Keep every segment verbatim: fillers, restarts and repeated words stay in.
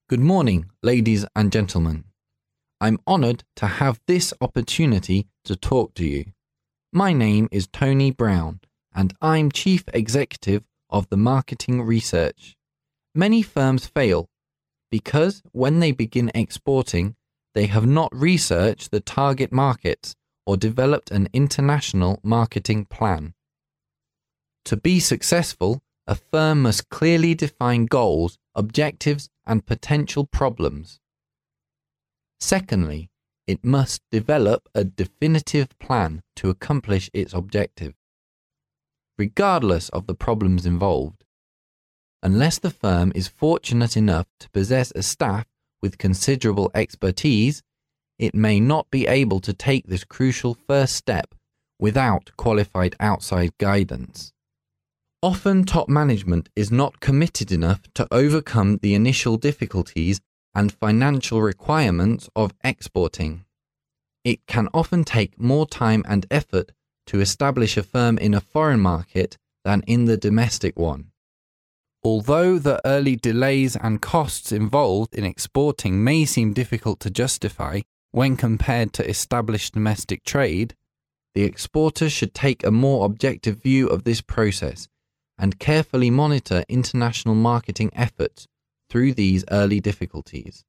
Good morning, ladies and gentlemen. I'm honored to have this opportunity to talk to you. My name is Tony Brown, and I'm Chief Executive of the Marketing Research. Many firms fail because when they begin exporting, they have not researched the target markets or developed an international marketing plan. To be successful, a firm must clearly define goals, objectives, and potential problems. Secondly, it must develop a definitive plan to accomplish its objective, regardless of the problems involved. Unless the firm is fortunate enough to possess a staff with considerable expertise, it may not be able to take this crucial first step without qualified outside guidance. Often top management is not committed enough to overcome the initial difficulties and financial requirements of exporting. It can often take more time and effort to establish a firm in a foreign market than in the domestic one. Although the early delays and costs involved in exporting may seem difficult to justify when compared to established domestic trade, the exporter should take a more objective view of this process and carefully monitor international marketing efforts through these early difficulties.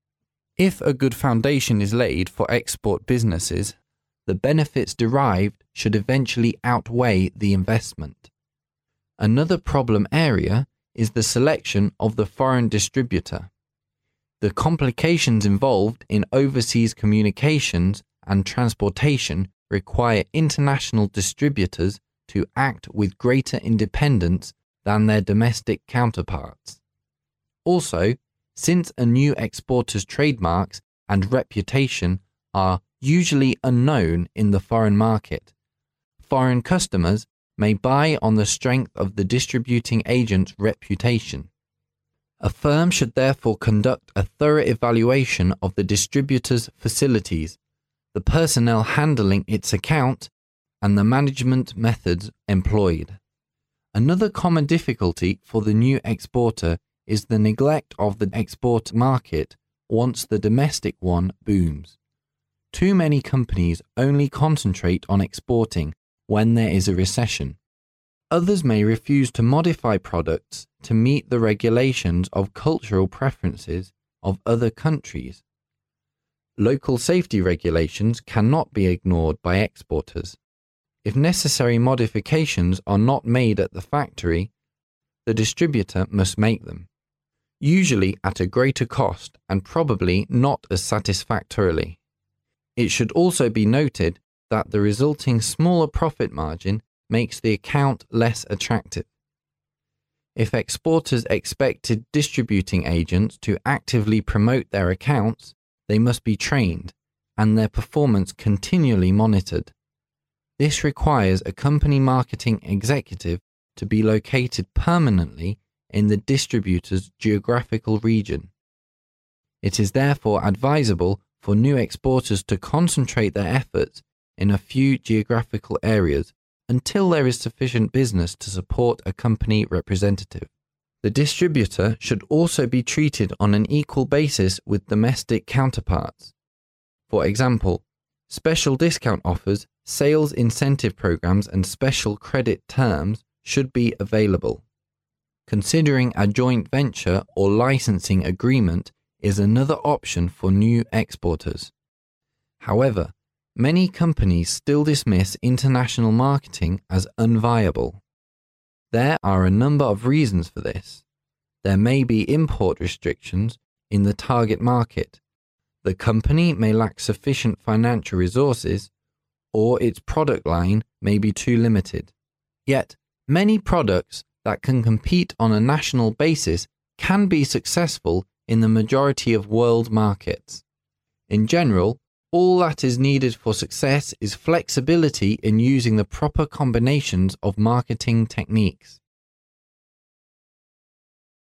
If a good foundation is laid for export businesses, the benefits derived should eventually outweigh the investment. Another problem area is the selection of the foreign distributor. The complications involved in overseas communications and transportation require international distributors to act with greater independence than their domestic counterparts. Also, since a new exporter's trademarks and reputation are usually unknown in the foreign market, foreign customers may buy on the strength of the distributing agent's reputation. A firm should therefore conduct a thorough evaluation of the distributor's facilities, the personnel handling its account, and the management methods employed. Another common difficulty for the new exporter is the neglect of the export market once the domestic one booms. Too many companies only concentrate on exporting when there is a recession. Others may refuse to modify products to meet the regulations of cultural preferences of other countries. Local safety regulations cannot be ignored by exporters. If necessary modifications are not made at the factory, the distributor must make them, usually at a greater cost and probably not as satisfactorily. It should also be noted that the resulting smaller profit margin makes the account less attractive. If exporters expected distributing agents to actively promote their accounts, they must be trained and their performance continually monitored. This requires a company marketing executive to be located permanently in the distributor's geographical region. It is therefore advisable for new exporters to concentrate their efforts in a few geographical areas until there is sufficient business to support a company representative. The distributor should also be treated on an equal basis with domestic counterparts. For example, special discount offers, sales incentive programs, and special credit terms should be available. Considering a joint venture or licensing agreement is another option for new exporters. However, many companies still dismiss international marketing as unviable. There are a number of reasons for this. There may be import restrictions in the target market. The company may lack sufficient financial resources, or its product line may be too limited. Yet, many products that can compete on a national basis can be successful in the majority of world markets. In general, all that is needed for success is flexibility in using the proper combinations of marketing techniques.